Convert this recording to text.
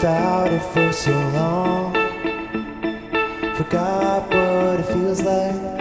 without it for so long. Forgot what it feels like